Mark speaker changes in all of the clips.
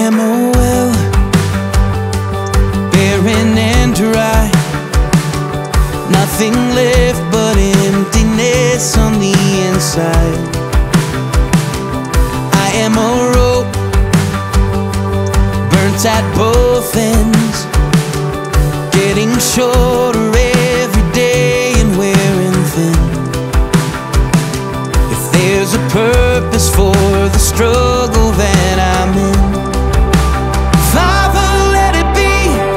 Speaker 1: am a well, barren and dry, nothing left but emptiness on the inside. I am a rope, burnt at both ends, getting shorter every day and wearing thin. If there's a purpose for the struggle that I'm in, Father, let it be.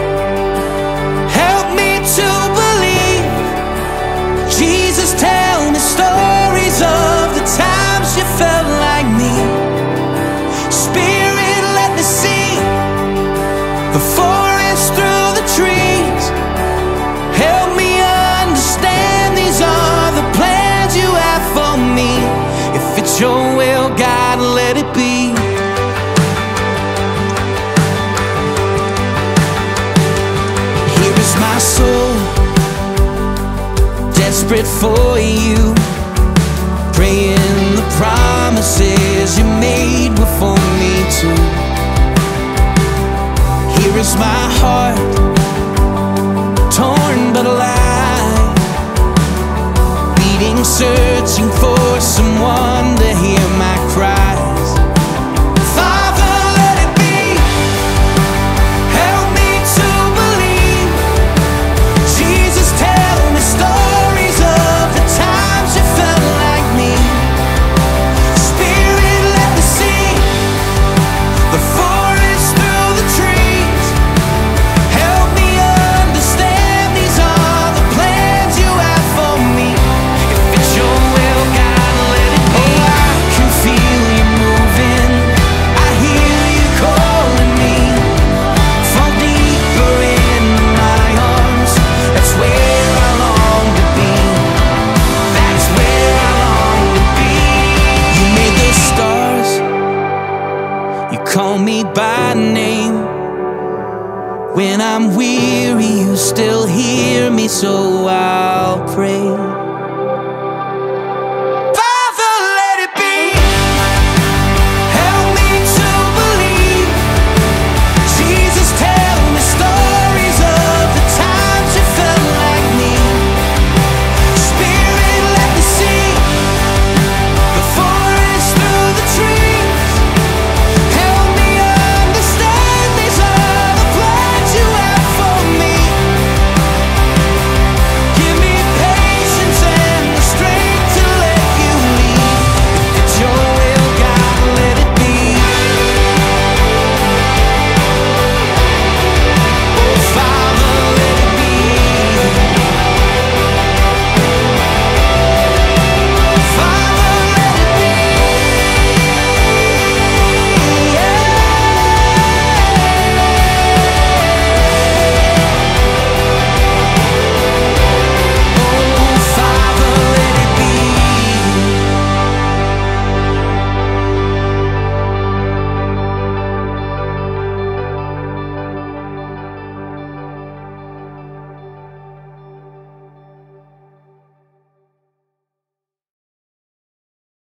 Speaker 1: Help me to believe. Jesus, tell me stories of the times you felt like me. Spirit, let me see the forest through the trees. Help me understand these are the plans you have for me. If it's your will, God, let it be. Here is my soul, desperate for you, praying the promises you made before me too. Here is my heart, torn but alive, beating, searching for someone